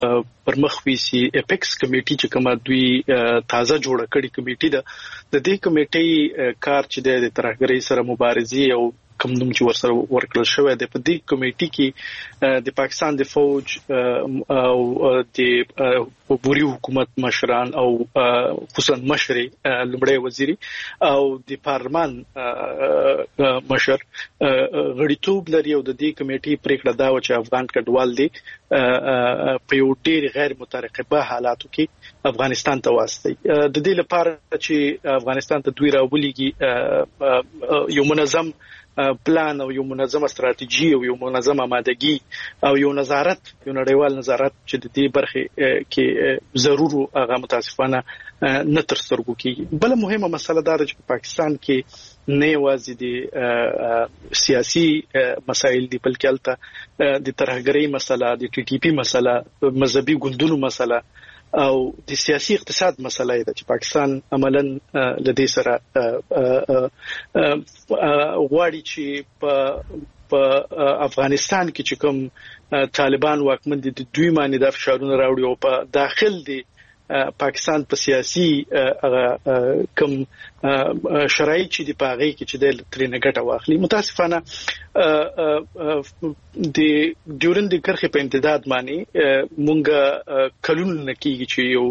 پرمخ ویسي اپیکس کمیټي چې کومه دوی تازه جوړه کړې کمیټي ده د دې کمیټي کار چې د ترهګرۍ سره مبارزې او کوم نوم چې ورسره ورکړل شوی دی په دې کمیټي کې د پاکستان د فوج او د بوري حکومت مشران او خصوصا مشري لمړی وزیري او د پارلمان مشر غړیتوب لري او د دې کمیټي پریکړه دا و چې افغان کډوال دي په یو ډېر غیر مترقبه حالاتو کې افغانستان ته واستي د دې لپاره چې افغانستان ته دوی راولېږي یو منظم پلان او یو منظمه استراتیژي او یو منظمه آمادګي او یو نظارت یو نړیوال نظارت چې د دې برخه کې ضرور هغه متاسفانه نه تر سترګو کېږي بل مهمه مسله دا ده چې په پاکستان کې نه یوازې د سیاسي مسایل دي بلکې البته د ترهګرۍ مسله د ټي ټي پی مسله مذهبي ګوندونو مسله او د سیاسي اقتصاد مسله ده چې پاکستان عملاً لدې سره غواړي چې په افغانستان کې چې کوم طالبان واکمن دي دوی باندې د فشارونو راوړي او په داخل دي پاکستان په سیاسي کوم شرایط چې دی پاغي کې چې د ترنه ګټه واخلي متاسفانه د ډیورن د کرخه په امتداد باندې مونږه کلون نکیږي چې یو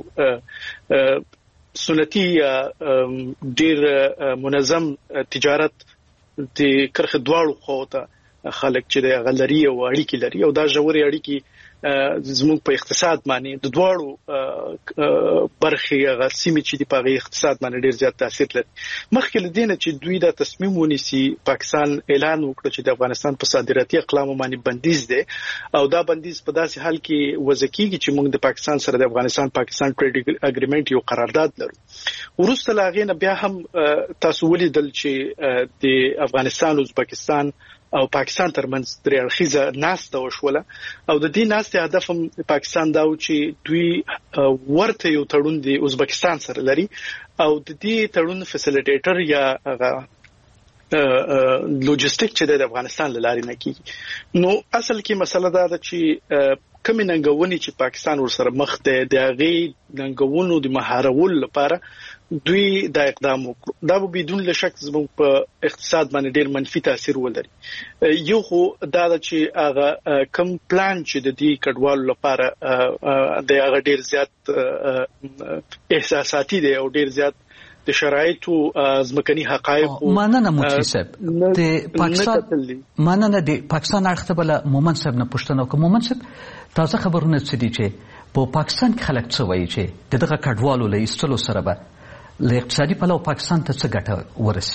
سنتي ډیر منظم تجارت د کرخه دواړو خواته خلک چې د غلري او اړیکې لري او دا ژورې اړیکې زموږ په اقتصاد باندې د دواړو برخې غسیمې چې د پاغي اقتصاد باندې ډیر زیات تاثیر لري مخکې لدینه چې دوی دا تصمیم ونیسي پاکستان اعلان وکړ چې د افغانستان په صادراتي اقلام باندې بندیز ده او دا بندیز په داسې حال کې وځکیږي چې موږ د پاکستان سره د افغانستان ټریډ اګریمنت یو قرارداد لرو ورسته لاغې نه بیا هم تاسو ولیدل چې د افغانستان او ازبکستان او پاکستان ترمنځ درې اړخیزه ناسته وشوله او د دې ناسته هدف هم پاکستان دا و چې دوی ورته یو تړون د ازبکستان سره لري او د دې تړون فیسیلیټیټر یا لوجستیک چې د افغانستان لاري نه کیږي نو اصل کې مسله دا ده چې کوم ننګونی چې پاکستان ورسره مخ ده د هغه ننګونو د مهارول لپاره دوی دا اقدام وکړ دا به بدون شک زموږ په اقتصاد باندې ډیر منفي تاثیر ولري یو خو دا چې هغه کم پلان چې د دې کډوالو لپاره د هغه ډیر زیات احساساتي دی او ډیر زیات د شرایطو ځمکني حقایق مننه مفتي صاحب د پاکستان مننه د پاکستان اړخته بل مومن صاحب نه پوښتنه وکړه مومن صاحب تاسو خبرونه څه دي چې په پاکستان کې خلک څه وایي چې دغه کډوالو له ایستلو سره به له اقتصادي پلوه پاکستان ته څه ګټه ورسي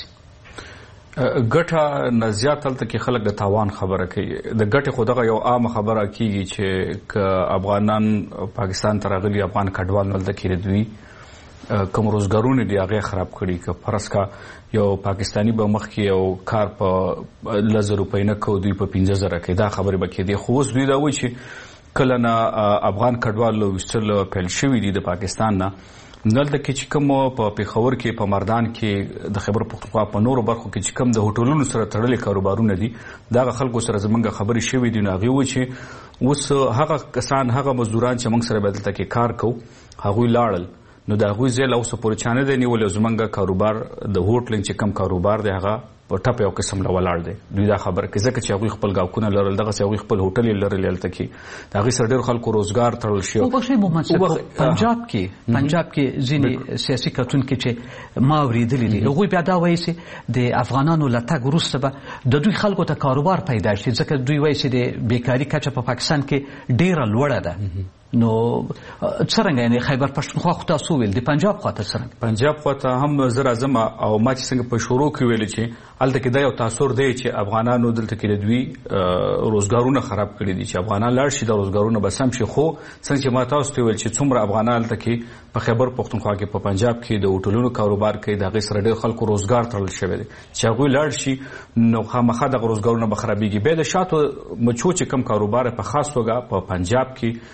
ګټه نه زیات تلته کې خلک د تاوان خبره کوي د ګټه خو دغه یو عام خبره کیږي چې افغانان پاکستان ته راغلي افغان کډوال نه د کېږي دوی کوم روزګارونه دی هغه خراب کړي که فرض کا یو پاکستانی به مخ کې یو کار په 1000 روپۍ نه کو دوی په 15000 کې دا خبره به کې دی خو اوس دوی دا وایي چې کله نه افغان کډوال وستل پیل شوی دی د پاکستان نه نلته کې چې کوم په پیښور کې په مردان کې د خبر پختونخوا په نورو برخو کې چې کوم د هوټلونو سره تړلې کاروبارونه دي دا خلکو سره زمونږ خبرې شوې دي نو هغه و چې اوس هغه کسان هغه مزدوران چې موږ سره بدلته کې کار کو هغه لاړل نو دا غوي زل اوس پورې چانه دی نیول زمونږ کاروبار د هوټلین چې کم کاروبار دی هغه په ټاپ یو قسم لا ولاړ دی دوی دا خبر کې ځکه چې هغه خپل گاوکونه لرل دغه هغه خپل هوټل لرل لته کې دا هغه سره ډېر خلکو روزګار تړل شي او بخښي محمد صاحب پنجاب کې ځینې سیاسي کتون کې چې ما اوریدلې دي هغه بیا دا وایي چې د افغانانو لټګ وروسته به د دوی خلکو ته کاروبار پیدا شي ځکه دوی وایي چې د بیکاری کچه په پاکستان کې ډېره لوړه ده نو څنګه یعنی خیبر پښتونخوا خو تاسو ویل د پنجاب خواته څنګه پنجاب خواته هم زر اعظم او ما چې څنګه په شروع کې ویل چې الته کې دا یو تاثیر دی چې افغانانو دلته کې دوی روزګارونه خراب کړي دي چې افغانان لاړ شي د روزګارونه به سم شي خو څنګه چې ما تاسو ته ویل چې څومره افغانان دلته کې په خیبر پښتونخوا کې په پنجاب کې د هوټلونو کاروبار کوي دا غي سره ډېر خلکو روزګار تړل شوی دی چې هغه لاړ شي نو خامخا د روزګارونه به خرابېږي به د شاتو مچو چې کم کاروبار په خاص توګه په پنجاب کې په خیبر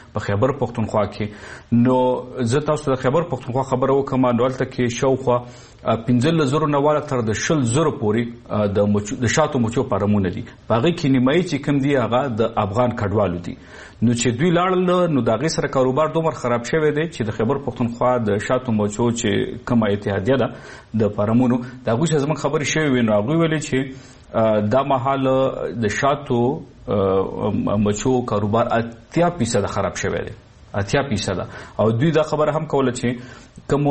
خیبر پختونخوا کې نو زه تاسو د خیبر پختونخوا خبره وکم نو هلته کې شاوخوا 15,000 نه والا تر د 20,000 پورې د شاتو مچو فارمونه دي په هغې کې نیمایي چې کوم دي هغه د افغان کډوالو دي نو چې دوی لاړل نو د هغې سره کاروبار دومره خراب شوی دی چې د خیبر پختونخوا د شاتو مچو چې کومه اتحادیه ده د فارمونو د هغوی سره زموږ خبرې شوې وې نو هغوی ویلې چې دا مهال د شاتو مچو کاروبار 80% خراب شوی دی 80% او دوی دا خبره هم کوله چې کوم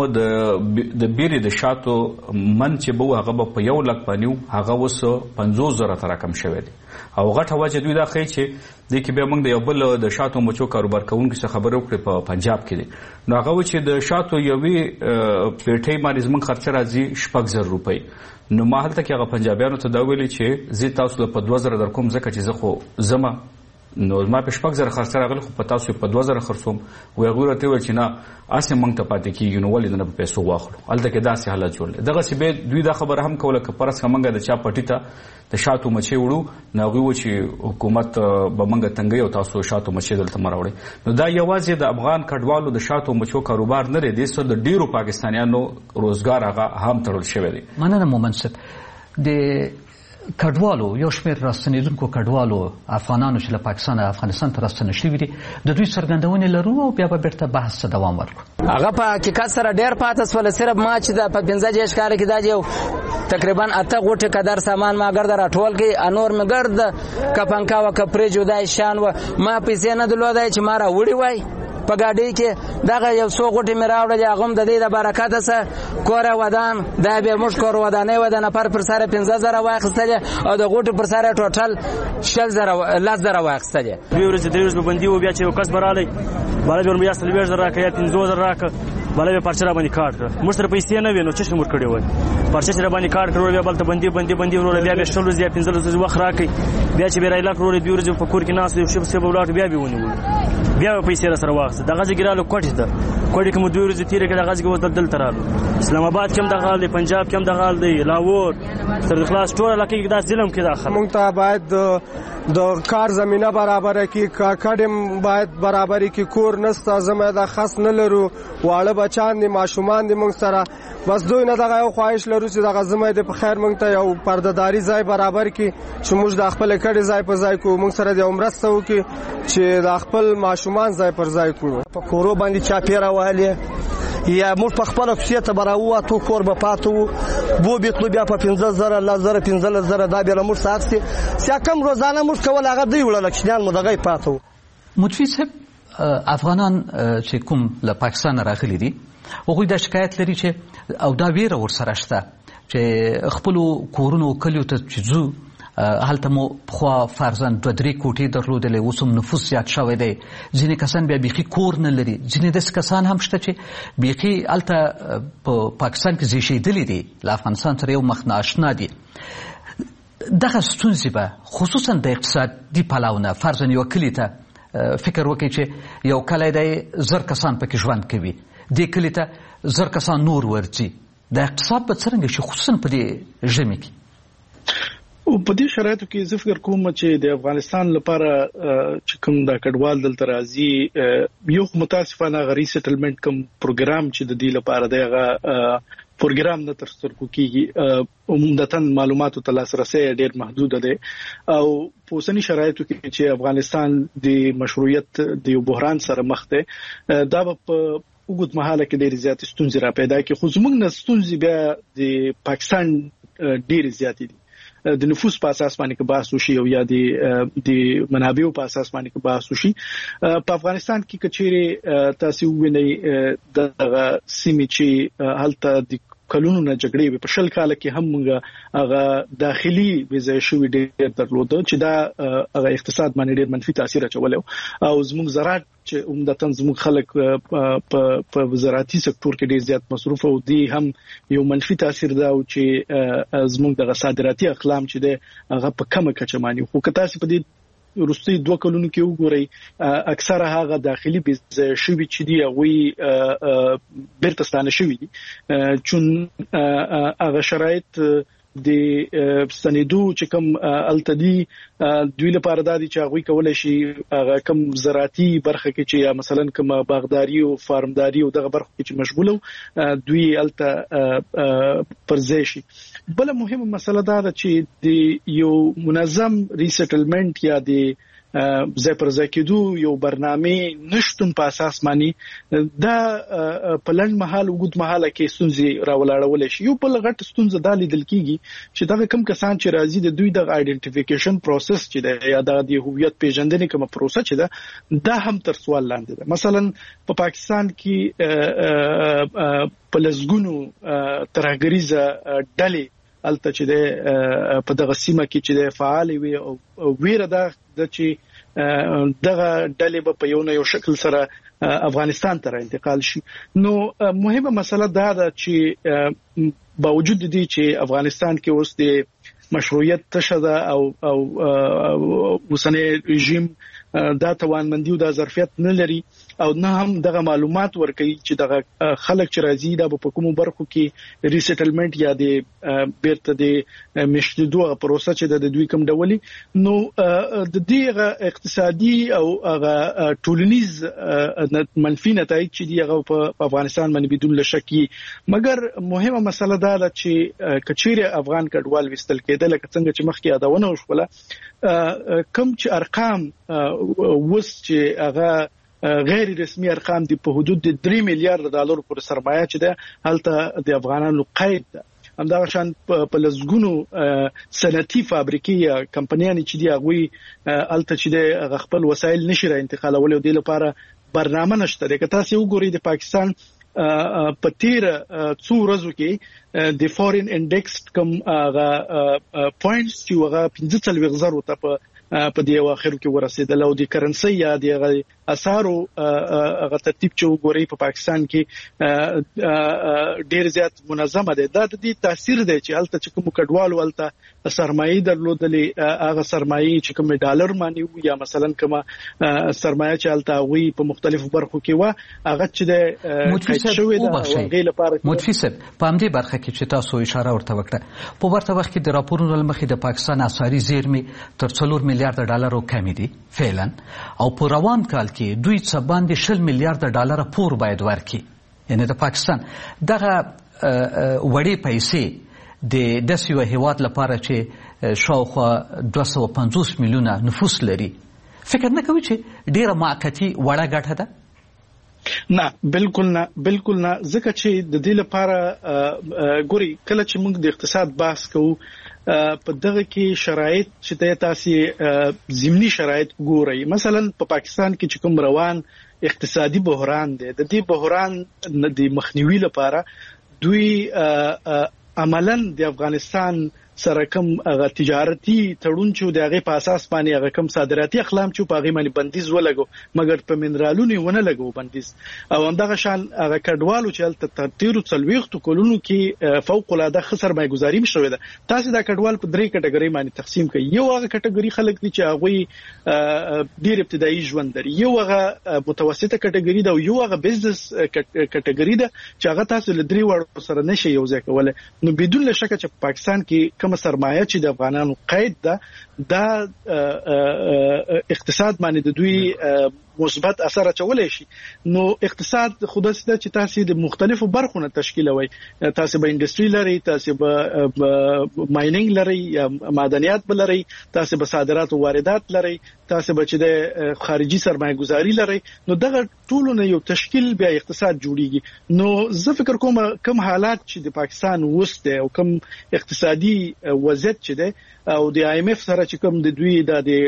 د بیرې د شاتو من چې به هغه به په 1 لک باندې هغه اوس 50,000 ته راکم شوی دی او غټه وجه دوی دا ښیي چې دې کې بیا موږ د یو بل د شاتو مچو کاروبار کوونکي څخه خبرې وکړې په پنجاب کې دی نو هغه و چې د شاتو یوې پیټۍ باندې زموږ خرچه راځي 6,000 روپۍ نو ما هلته کې هغه پنجابیانو ته دا ویلي چې زه تاسو له په 2,000 در کوم ځکه چې زه خو زما نو ما په 6,000 خرڅه راغلی خو په تاسو په 2,000 خرڅوم و هغوی راته ویل چې نه هسې موږ ته پاتې کېږي نو ولې نه په پیسو واخلو هلته کې داسې حالت جوړ دی دغسې بیا دوی دا خبره هم کوله که فرض کړه موږ د چا پټي ته د شاتو مچۍ وړو نو هغوی و چې حکومت به موږ تنګوي او تاسو شاتو مچۍ دلته مه راوړئ نو دا یوازې د افغان کډوالو د شاتو مچو کاروبار نه دی دې سره د ډېرو پاکستانیانو روزګار هغه هم تړل شوی دی مننه مومن صاحب د کډوالو یو شمېر راستنېدونکو کډوالو افغانانو چې له پاکستان افغانستان ته راستنه شوي دي د دوی څرګندونې لرو او بیا به بیرته بحث ته دوام ورکړو هغه په حقیقت سره ډېر پاته شول صرف ما چې په 15 کال کې دا یو تقریبا 8 غوټه قدر سامان ما ګرد راټول کې انور مې ګرد کپنکا و کپري جدای شان و ما پیسې نه درلودای چې ما را وړي وای په ګاډي کې دغه یو څو غوټې مې راوړلې هغه هم د دې د برکته سره کوره ودان دا به موږ کور ودانې و د نفر پر سره 15,000 واخیستلې او د غوټې پر سره ټوټل 10,000 واخیستلې دوی ورځې درې ورځې بندي و بیا چې یو کس به رالی بالا به بیا 40,000 راکړه یا 15,000 راکړه بالا به پرچه را باندې کاټ کړه موږ سره پیسې نه وې نو څه موږ کړی وای پرچه چې را باندې کاټ کړو بیا بلته بندي وروره بیا 16 ورځې یا 15 ورځې وخت راکړي بیا چې بیا رایلا کړو دوی ورځې په کور کې ناست یو شپ سبب ولاړ بیا به ونیول بیا پیسې را سره واخیسته دغه ځای کې رالو کوټې ته کوټې کې مو 2 ورځې تېرې کړې دغه ځای کې دلته رالو اسلام آباد کې هم دغه حال دی پنجاب کې هم دغه حال دی لاهور تر خلاص ټول علاقې کې دا ظلم کې داخله موږ ته باید د کار زمینه برابره کړي کډم باید برابرې کړي کور نسته زموږ د خاص نه لرو واړه بچان دي ماشومان دي موږ سره بس دوی نه دغه یو خواهش لرو چې دغه زموږ د په خیر موږ ته یو پردهداري ځای برابر کړي چې موږ د خپل کډې ځای په ځای کو موږ سره د مرسته وکړي چې د خپل ماشومان ځای پر ځای کو په کورو باندې چاپیره والی یا موږ په خپل کوڅې ته براووتو کور به پاتو بو بیتلو بیا په 15,000 لزر 15,000 دا بیا موږ ساتسي کم روزانه موږ کول هغه دی وړل کښنان مو دغه پاتو متفی صاحب افغانان چې کوم له پاکستان راغلي دي هغوی دا شکایت لري چې او دا ویره ورسره شته چې خپلو کورونو کلیو ته چې ځو هلته مو پخوا فرضاً 2-3 کوټې درلودلې اوس هم نفوس زیات شوی دی ځینې کسان بیا بیخي کور نه لري ځینې داسې کسان هم شته چې بیخي هلته په پاکستان کې زیږېدلي دي له افغانستان سره یو مخ نااشنا دي دغه ستونزې به خصوصا د اقتصادي پلوه فرضاً یو کلي ته فکر وکړي چې یو کلی دی 1000 کسان پکې ژوند کوي دې کلي ته 1000 کسان نور ورځي د اقتصاد به څرنګه شي خصوصا په دې ژمي کې او په دې شرایطو کې زه فکر کوم چې د افغانستان لپاره چې کوم د کډوال دلته راځي یو متاسفانه غری سیټلمنٹ کوم پروګرام چې د دې لپاره دغه پروګرام نه ترسره کیږي عموماً معلوماتو ته لاسرسي ډېر محدود دی او په اوسنی شرایطو کې چې افغانستان د مشروعیت د یو بحران سره مخ دی دا په وګت مهاله کې ډېر زیات ستونزې را پیدا کړي خو زموږ نه ستونزې بیا د پاکستان ډېر زیات دي د نفوس په اساس باندې کې بحث وشي او یا د منابعو په اساس باندې کې بحث وشي په افغانستان کې کچېره تاسو وینئ د سیمې چې هلته د کلونو نه جګړې په 20 کال کې هم موږ هغه داخلي ویزه شوې ډېر درلوده چې دا هغه اقتصاد باندې ډېر منفي تاثیر اچولی او زموږ زراعت چې عمدتاً زموږ خلک په زراعتي سکتور کې ډېر زیات مصروف او دی هم یو منفي تاثیر دا او چې زموږ د صادراتي اقلام چې ده هغه په کمه کچه باندې خو که تاسو په دې وروستي 2 کلونو کې وګورئ اکثره هغه داخلي ویزه شوي چې دی هغه بیرته ستانه شوي دي چون هغه شرایط د سندو چې کوم التدي دوی لپاره د دې چې هغه کولای شي کوم زراعتي برخه کې چې مثلا کوم باغداري او فارمداري او دغه برخه کې مشغوله دوی الته پرځي شي. بل مهمه مسله دا ده چې د یو منظم ریسټلمنت یا د ځای پر ځای کېدو یو برنامه نشټون په اساس باندې دا په لنډ مهال وګد مهاله کې ستونزې راولاړول شي. یو بل غټ ستونزه د لیدل کیږي چې دا کوم کسان چې راځي د دوی د آیډنټیفیکیشن پروسس چې د یا د هویت پیژندنې کوم پروسه چې دا هم تر سوال لاندې ده. مثلا په پاکستان کې په لزګونو ترهګریزه ډلې الته چې د په دغه سیمه کې چې د فعال وي او ویره د چې دغه ډلې په یو شکل سره افغانستان ته انتقال شي. نو مهمه مسله دا ده چې باوجود دي چې افغانستان کې اوس د مشروعیت تشده او اوسنی رژیم دا توانمندي او د ظرفیت نه لري او نه هم دغه معلومات ورکوي چې دغه خلک چې راځي دا په کومو برخو کې ریسټلمنت یا د بیرته د مشتدو پروسه چې د دوی کوم ډولي. نو د دې اقتصادي او هغه ټولنیز منفي نتایج چې دی هغه په افغانستان باندې بدون شکی. مګر مهمه مسله دا ده چې کچېره افغان کډوال وستل کېدل لکه څنګه چې مخکې یادونه وشوله کوم چې ارقام وس چې هغه غیر رسمي ارقام دي په حدود د 3 میلیارډ ډالر پر سرمایه چې ده هلته د افغانانو قید ده. همدا شان په لزګونو صنعتي فابریکې یا کمپنیانې چې دی هغه هلته چې د خپل وسایل نشي را انتقالول او د لپاره برنامه نشته. که تاسو وګورئ د پاکستان په تیر څو ورځو کې د فورین انډیکس کوم پوینټس چې هغه 15,000 ته په دې واخر کې ورسېدل او د کرنسي یا د اسعارو هغه ترتیب چې وګورئ په پاکستان کې ډیر زیات منظمه ده. دا د دې تاثیر دی چې هلته چې کوم کډوالو هلته سرمایه درلودلې هغه سرمایه چې کوم ډالر مانی یا مثلا کوم سرمایه چې هلته وي په مختلفو برخو کې و هغه چې د متفسد په همدې برخه کې چې تاسو اشاره ورته وکړه په ورته وخت کې د راپورونو لمخې د پاکستان اسعاري زیرمې تر 4 میلیارډ ډالر کم دي فعلا او په روان کال کې دوی څه باندې 20 میلیارډ ډالر پور باید ورکړي. یعنی د پاکستان دغه وړې پیسې د داسې یو هیواد لپاره چې شاوخوا 250 میلیونه نفوس لري فکر نه کوي چې ډیره معقتی وړه ګټه ده؟ نه بالکل نه ځکه چې د دې لپاره ګوري کله چې موږ د اقتصاد بحث کوو په دغه کې شرایط چې تاسو ضمني شرایط ګورئ. مثلا په پاکستان کې چې کوم روان اقتصادي بحران دی د دې بحران د مخنیوي لپاره دوی عملاً د افغانستان سره کوم هغه تجارتي تړون چې د هغه په اساس باندې هغه کوم صادراتي اقلام چې په هغه باندې بندیز ولګو مګر په منرالونو ونه لګو بندیز او همدغه شان هغه کډوالو چې تل تیرو څلويختو کولونو کې فوق العاده خسر مایګزاري مشوي ده. تاسو دا کډوال په 3 کټګوري باندې تقسیم کړئ. یو هغه کټګوري خلک دي چې هغه ډیر ابتدایي ژوند لري، یو هغه متوسطه کټګوري ده او یو هغه بزنس کټګوري ده چې هغه تاسو له 3 وړو سره نشي یو ځای کولای. نو بدون شک چې پاکستان کې سرمایه چې د افغانانو قید ده دا اقتصاد باندې د دوی مثبت اثر اچولای شي. نو اقتصاد خودسته چې تاسو د مختلفو برخو نه تشکیلوي، تاسو به انډستری لري، تاسو به ماینینګ لري یا معدنیات بلري، تاسو به صادرات او واردات لري، تاسو به چې د خارجي سرمایه گذاري لري. نو دغه ټول نه یو تشکیل بیا اقتصاد جوړیږي. نو زه فکر کوم کوم حالات چې د پاکستان وسته او کوم اقتصادي وضعیت چې ده او د IMF سره چې کوم د دوی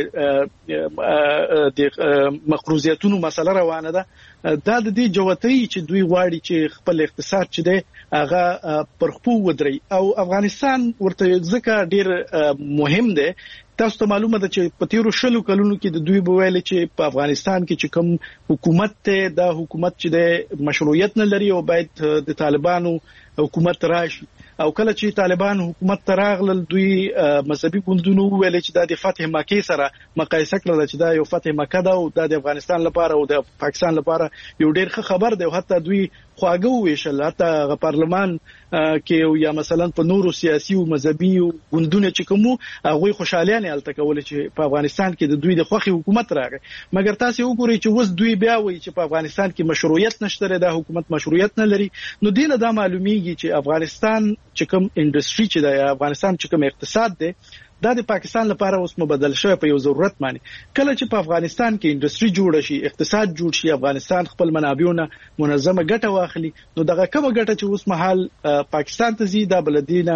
د مقروضیتونو مسله روانه ده، دا د دې جوتۍ چې دوی غواړي چې خپل اقتصاد چې ده هغه پر خپو ودري او افغانستان ورته ځکه ډیر مهم ده. تاسو ته معلومه ده چې په تیرو 20 کلونو کې د دوی بویل چې په افغانستان کې چې کوم حکومت ته دا حکومت چې د مشروعیت نه لري او باید د طالبانو حکومت راشي. او کله چې طالبان حکومت ته راغلل دوی مذهبي ګوندونو ویل چې دا د فتح مکه سره مقایسه کړل چې دا یو فتح مکه ده او د افغانستان لپاره او د پاکستان لپاره یو ډېر ښه خبر دی. حتی دوی خواږه ویشل حتی پارلمان کې یا مثلا په نورو سیاسي او مذهبي ګوندونو چې کومو هغه خوشالیان الته کول چې په افغانستان کې د دوی د خوخي حکومت راغی. مګر تاسو وګورئ چې اوس دوی بیا وایي چې په افغانستان کې مشروعیت نشته، د حکومت مشروعیت نه لري. نو دینه دا معلومیږي چې افغانستان چې کوم انډستری چې د افغانستان چې کوم اقتصاد دی دا د پاکستان لپاره اوس مبدل شوی په یو ضرورت باندې. کله چې په افغانستان کې انډستری جوړ شي، اقتصاد جوړ شي، افغانستان خپل منابعونه منظمه ګټه واخلي، نو دغه کومه ګټه چې اوس مهال پاکستان ته زی دا بلدینه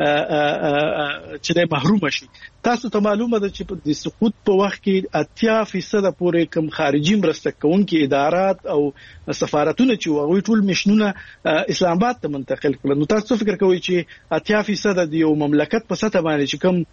چې محروم شي. تاسو ته معلومه ده چې د سقوط په وخت کې 80% پورې کم خارجي مرسته کوونکي ادارات او سفارتونه چې وغوي ټول مشنونه اسلام آباد ته منتقل کړل. نو تاسو فکر کوئ چې 80% د یو مملکت په سطح باندې چې کوم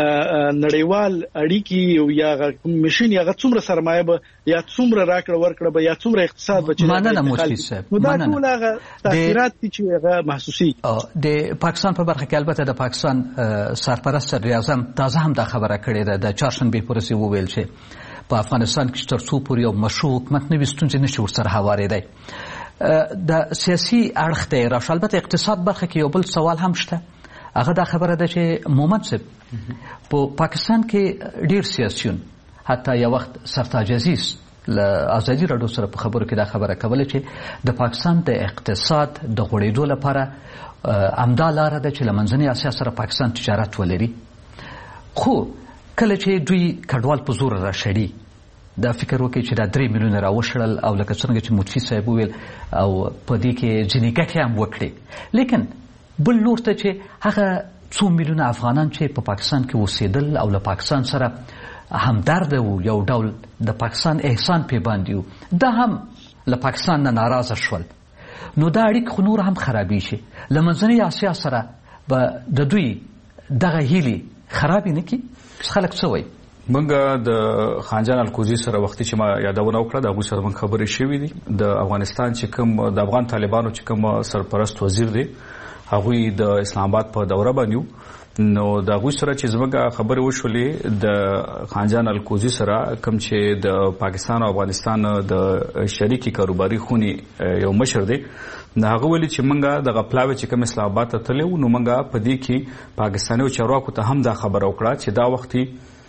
نړیوال اړیکی او یا مشن یا څومره سرمایه به یا څومره راکړه ورکړه به یا څومره اقتصاد به چې مننه مفتی صاحب، دا ټول هغه تاثیرات چې هغه محسوسي د پاکستان په برخه کې. البته د پاکستان سرپرست صدر اعظم تازه هم دا خبره کړې ده د چهارشنبه پورې وویل چې په افغانستان کې تر څو پورې یو مشروع حکومت نه وي ستونزې نشي ورسره هوارېدی. د سیاسي اړخ ته راشه. البته اقتصاد برخه کې یو بل سوال هم شته، هغه دا خبره ده چې مومند صاحب په پاکستان کې ډیر سیاسيون، حتی یو وخت سرتاج عزیز له ازادي راډیو سره په خبرو کې دا خبره کوله چې د پاکستان د اقتصاد د غوړېدو لپاره امدا لاره ده چې له منځنۍ اسیا سره پاکستان تجارت ولري. خو کله چې دوی کډوال په زور راشړي دا فکر وکړي چې دا 3 میلیونه راوشړل او لکه څنګه چې مفتی صاحب وویل او په دې کې ځینې ګټې هم وکړي، لیکن بل لور ته چې هغه 2 میلیونه افغانان چې په پاکستان کې اوسېدل او له پاکستان سره همدرد وو، یو ډول د پاکستان احسان پې باندې وو، دا هم له پاکستان نه ناراضه شول. نو دا اړیکې خو نور هم خرابې شي. له منځنۍ اسیا سره به د دوی دغه هیلې خرابې نه کړي. خلک څه وایي؟ موږ د خانجان الکوزي سره وختي چې ما یادونه وکړه د هغوی سره موږ خبرې شوې دي. د افغانستان چې کوم د افغان طالبانو چې کوم سرپرست وزیر دی هغوی د اسلام آباد په دوره باندې نو د هغوی سره چې زموږ خبرې وشولې د خانجان الکوزي سره کوم چې د پاکستان او افغانستان د شریکي کاروباري خونې یو مشر دی، نو هغه ویلي چې موږ دغه پلاوی چې کوم اسلام آباد ته تللی وو نو موږ په دې کې پاکستاني چارواکو ته هم دا خبره وکړه چې دا وختي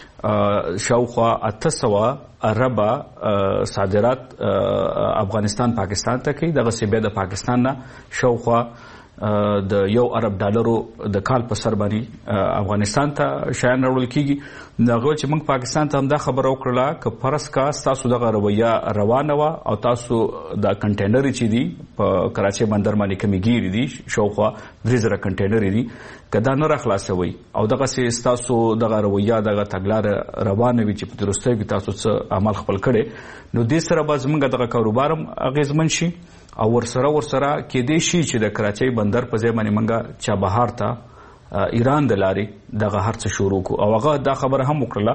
شاوخوا 800 اربه صادرات افغانستان پاکستان ته کوي. دغه سی بیا د پاکستان نه شاوخوا د $1 ارب د کال په سر باندې افغانستان ته شیان راوړل کیږي. هغه چې موږ پاکستان ته هم دا خبره وکړله که فرض کا تاسو دغه رویه روانه وه او تاسو دا کنټینر چې دي په کراچۍ بندر باندې کمې ګیرې دي شاوخوا 3000 کنټینر دي که دا نه راخلاصوئ او دغسې ستاسو دغه رویه دغه تګلاره روانه وي چې په درستیو کې تاسو څه عمل خپل کړی نو دې سره به زموږ دغه کاروبار هم اغېزمن شي او ورسره کېدای شي چې د کراچۍ بندر په ځای باندې موږ چابهار ته ایران د لارې دغه هر څه شروع کړو. او هغه دا خبره هم وکړله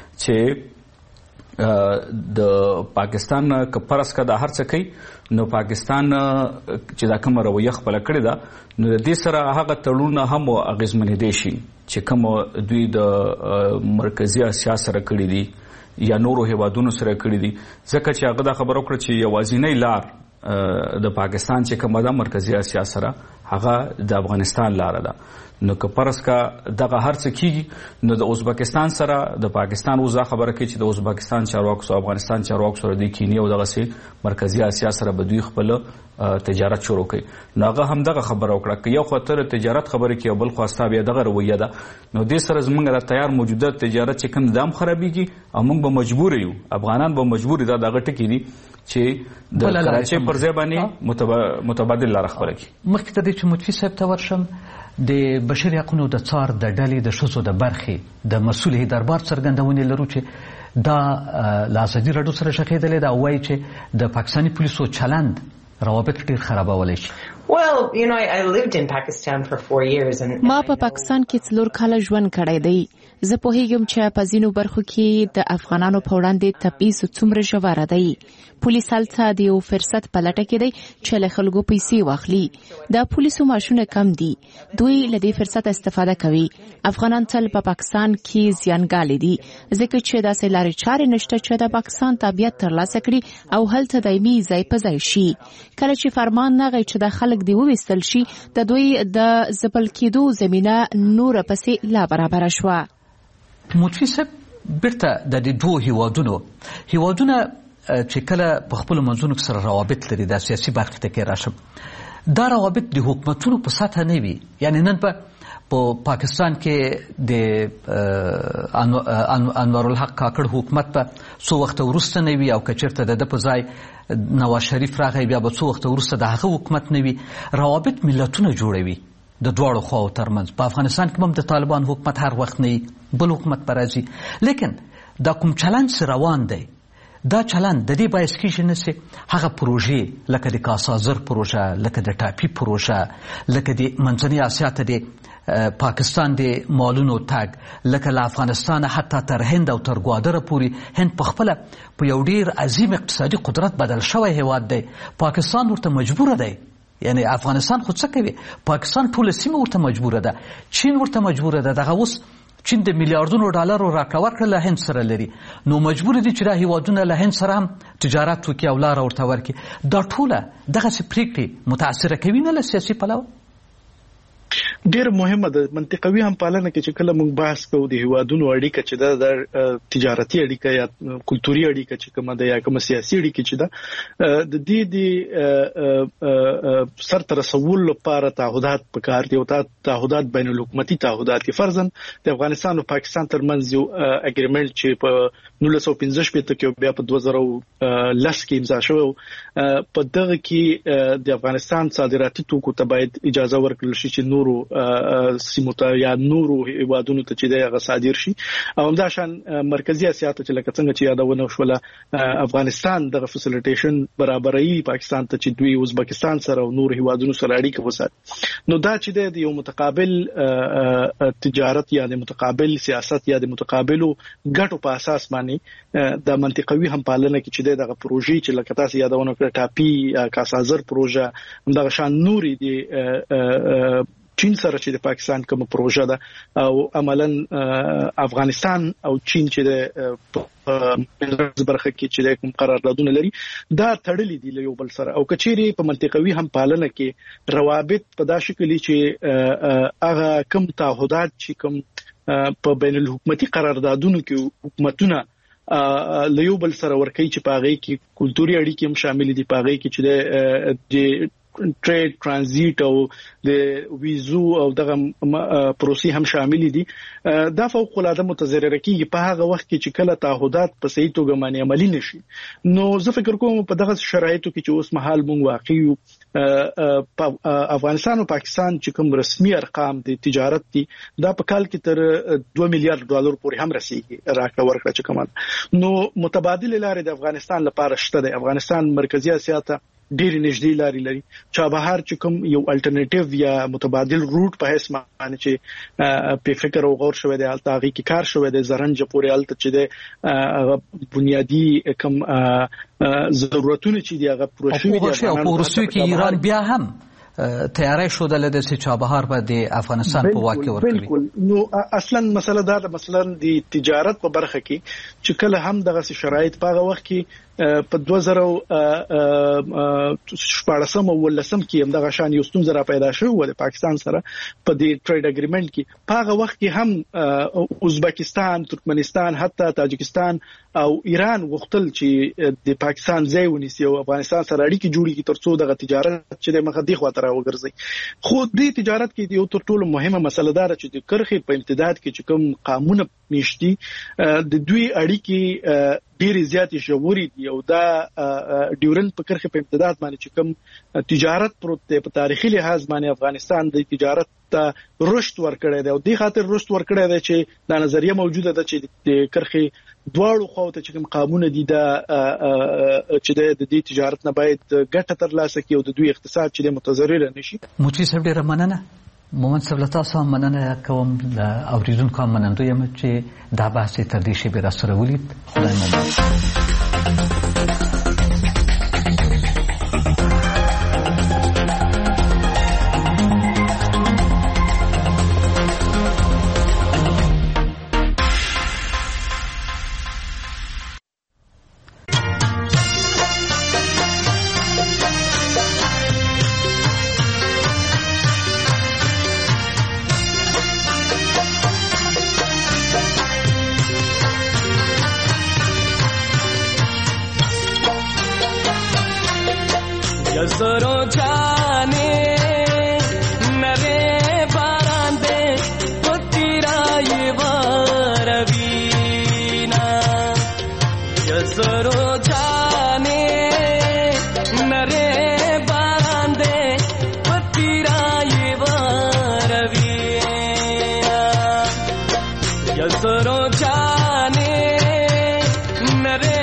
چې د پاکستان که فرض که دا هر څه کوي نو پاکستان چې دا کومه رویه خپله کړې ده نو د دې سره هغه تړونونه هم اغېزمنېدی شي چې کوم دوی د مرکزي اسیا سره کړي دي یا نورو هیوادونو سره کړي دي. ځکه چې هغه دا خبره وکړه چې یوازینۍ لار د پاکستان چې کومه ده مرکزي اسیا سره هغه د افغانستان لاره ده. نو که فرض کا دغه هر څه کیږي نو د ازبکستان سره د پاکستان اوس دا خبره کوي چې د ازبکستان چارواکو سره افغانستان چارواکو سره د کینیا او دغسې مرکزي اسیا سره به دوی خپل تجارت شروع کوي. نو هغه هم دغه خبره وکړه که یو خوا ته تجارت خبرې کوي او بل خوا ستا بیا دغه رویه ده نو دې سره زموږ د تیار موجوده تجارت چې کوم دا هم خرابېږي او موږ به مجبور یو افغانان به مجبور دي دا دغه ټکي دي چې د کراچۍ پر ځای باندې متبادل لاره خپله کړي. مخکې ته دې چې مطفي صاحب ته ورشم د بشري حقونو د څار د ډلې د ښځو د برخې د مسؤل دربار څرګندونې لرو چې دا له ازادي راډیو سره شخېدلې ده او وایي چې د پاکستاني پولیسو چلند روابط ډېر خرابولی شي. Well, I lived in Pakistan for 4 years and ما په پاکستان کې 4 کال ژوند کړی دی. زه پوهیږم چې په ځینو برخو کې د افغانانو په وړاندې تبعیض څومره ژوره دی. پولیس هلته د یو فرصت په لټه کې دی چې له خلکو پیسې واخلي. د پولیسو معاشونه کم دي. دوی له دې فرصت استفاده کوي. افغانان تل په پاکستان کې زیانګالي دي ځکه چې داسې لارې چارې نشته چې د پاکستان تابعیت ترلاسه کړي او هلته دایمي ځای په ځای شي. کله چې فرمان نغی چې د خلک دی وویستل شي د دوی د ځپل کېدو زمینه نور پسې لا برابر شوه. مطفی صاحب بیرته د دې دوه هیوادونه چې کله په خپل منځونو سره روابط لري د سیاسي برخې ته کې راشم دا روابط د حکومتونو په سطح نه وي. یعنی نن په پاکستان کې د انور الحق کاکړ حکومت په څو وخت وروسته نه وي او کچرته د په ځای نواز شریف راغی بیا به څو وخت وروسته د هغه حکومت نه وي. روابط ملتونه جوړوي د دواړو خواو ترمنځ. په افغانستان کې هم د طالبان حکومت هر وخت نه بل حکومت پر راځي. لیکن دا کوم چلند روان دی دا چلند د دې باعث کېږي نه چې هغه پروژې لکه د کاسازر پروژه لکه د ټاپي پروژه لکه د منځنۍ اسیا ته د پاکستان د مالونو تګ لکه له افغانستان حتی تر هند او تر ګوادره پورې هند په خپله په یو ډیر عظیم اقتصادي قدرت بدل شوی هیواد دی. پاکستان ورته مجبوره دی. یعنی افغانستان خو څه کوي پاکستان ټوله سیمه ورته مجبوره ده. چین ورته مجبوره ده. دغه اوس چین د میلیاردونو ډالرو راکړه ورکړه له هند سره لري نو مجبور دي چې دا هیوادونه له هند سره هم تجارت وکړي او لاره ورته ورکړي. دا ټوله دغسې پرېکړې متاثره کوي نه له سیاسي پلوه. ډیر مهمه ده منطقوي هم پالنه کې چې کله موږ بحث کوو د هیوادونو اړیکه چې د تجارتي اړیکه یا کلتوري اړیکه چې کومه ده یا کومه سیاسي اړیکه چې ده د دې د سر تر رسول لپاره تعهدات پکار دي او تعهدات بین الحکومتي تعهدات کې فرضاً د افغانستان او پاکستان ترمنځ یو اګریمنت چې په 1915 کې بیا په 2010 کې امضا شو په دغه کې د افغانستان صادراتي توکو ته باید اجازه ورکړل شي چې نورو سیمو ته یا نورو هیوادونو ته چې دغه صادر شي او همدا شان مرکزی اسیا ته چې لکه څنګه چې یادونه شوله افغانستان دغه فیسیلیټیشن برابرۍ پاکستان ته چې دوی ازبکستان سره او نور هیوادونو سره اړیکه وساتي نو دا چې د یو متقابل تجارت یا د متقابل سیاست یا د متقابلو ګټو په اساس باندې د منطقوي هم پالنه کې چې دغه پروژې چې لکه تاسو یادونه کړه ټاپي کاسازر پروژه همدا شان نوري دی چین سره چې د پاکستان کوم پروژه ده او عملاً افغانستان او چین چې د برخه کې چې د کوم قراردادونه لري دا تړلې دي له یو بل سره او کچېری په منطقوي هم پالنه کې روابط په دا شکل چې هغه کوم تعهدات چې کوم په بین الحکومتي قراردادونو کې حکومتونه له یو بل سره ورکوي چې په هغه کې کلتوري اړیکې هم شامل دي په هغه کې چې د ټریډ ترانزیت او د ویزو او دغه پروسې هم شامل دي دا فوق العاده متضرر کیږي په هغه وخت کې چې کله تعهدات په صحیح توګه باندې عملی نشي نو زه فکر کوم په دغه شرایطو کې چې اوس مهال مونږ واقع یو افغانستان او پاکستان چې کوم رسمي ارقام د تجارت دي دا په کال کې تر 2 میلیارډ ډالر پورې هم رسیدي راکړه ورکړه چې کومه نو متبادل لارې د افغانستان لپاره شته د افغانستان مرکزی اسیا ته ډېر نږدې لارې لري چابهار چې کوم یو الټرنیټیو یا متبادل روټ په هیڅ معنی چې په فکر او غور شوی دی الته هغه کې کار شوی دی زرنج پورې الته چې د بنیادی کوم ضرورتونه چې دی هغه پوره شوی دی او روسیې کې ایران بیا هم تیاری شده لده چې چابهار به د افغانستان په واک کې ورکوي. بالکل نو اصلا مسله دا ده مثلا د تجارت په برخه کې چې کله هم دغه شرایط په هغه وخت کې په 2014 او 2015 کې هم دغه شان یو ستونزه را پیدا شوه د پاکستان سره په دې ټریډ اګریمنت کې په هغه وخت کې هم ازبکستان ترکمنستان حتی تاجکستان او ایران غوښتل چې د پاکستان ځای ونیسي او افغانستان سره اړیکې جوړې کړي ترڅو دغه تجارت چې د مخ دی خواته راوګرځي خو دې تجارت کې یو تر ټولو مهمه مسله ده چې د کرخې په امتداد کې چې کوم قانون میشتي د دوی اړیکې ډېر زیات ژورې دي او دا ډیورن په کرخه په امتداد باندې چې کوم تجارت پروت دی په تاریخي لحاظ باندې افغانستان د تجارت ته رشد ورکړی دی او د خاطر رشد ورکړی دی چې دا نظریه موجوده ده چې د کرخه دواړو خواو ته چې کوم قانون دي دا چې د دې تجارت نه باید ګټه ترلاسه کړي او د دوی اقتصاد چې متضرر نشي. موچی صاحب ډیره مننه. محمد صاحب له تاسو هم مننه کوم اوریدونکو هم مننه یم چې دا بحث تر دې شی به را سره ولید. خدای مو जरो जाने नरे बारांदे पुतिरा ये वारवीना जरो जाने नरे बारांदे पुतिरा ये वारवीना जरो जाने नरे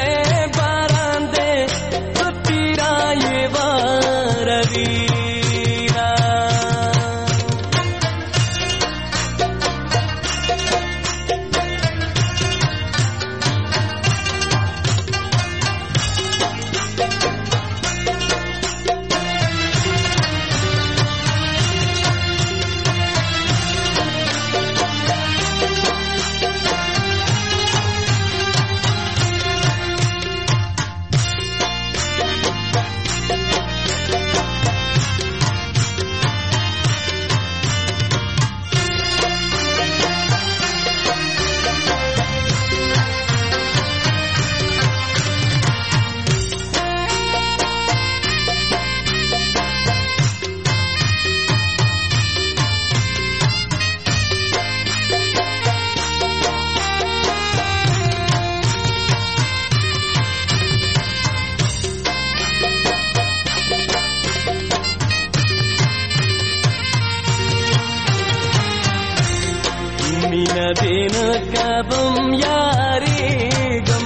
दिन कबम यारी गम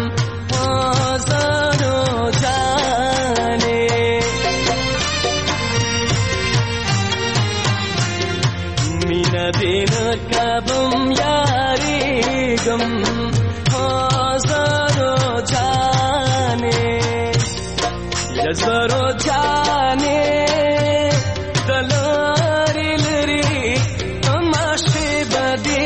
हाज़रो जाने मीना दिन कबम यारी गम हाज़रो जाने जज़रो जाने दलारी लरी तमाशे बदी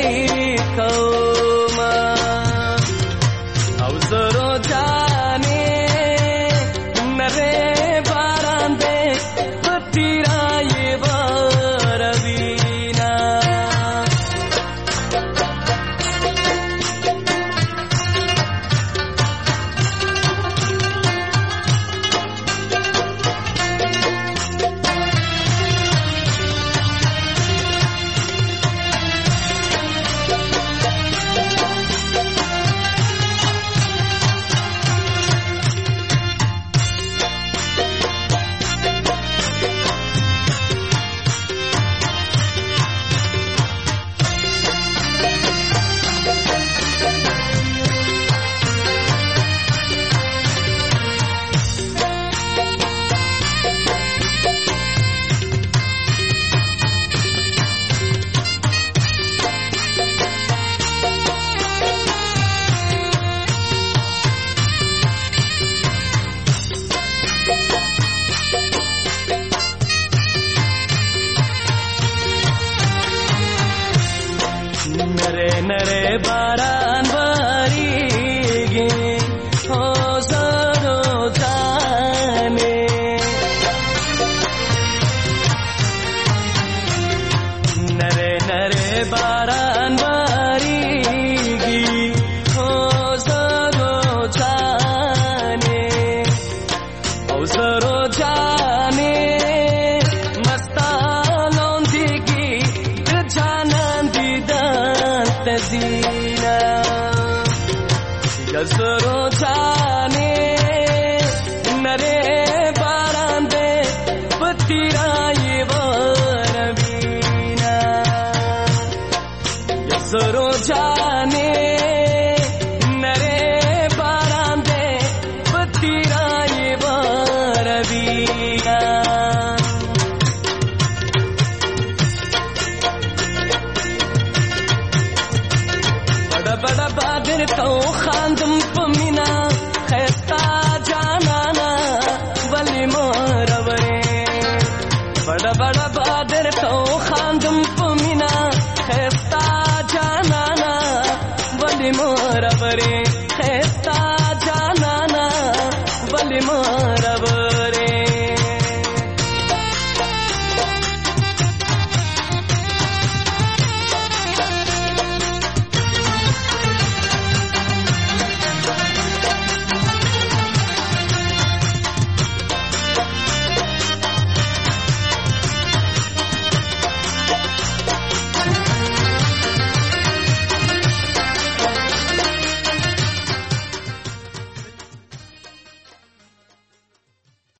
नरे बारान बारीगे हो जरो जाने नरे नरे बारान बारीगी हो जरो जाने हो जरो जाने मस्तानों दिगी जानां दीदान तदीना जज़रो जाने नरे बारांदे पुतिरा ये वारवीना जज़रो जाने नरे مینا بڑا بڑا بادر تو خاندم پمینا خیستا جانانا ولی مورورے بڑا بڑا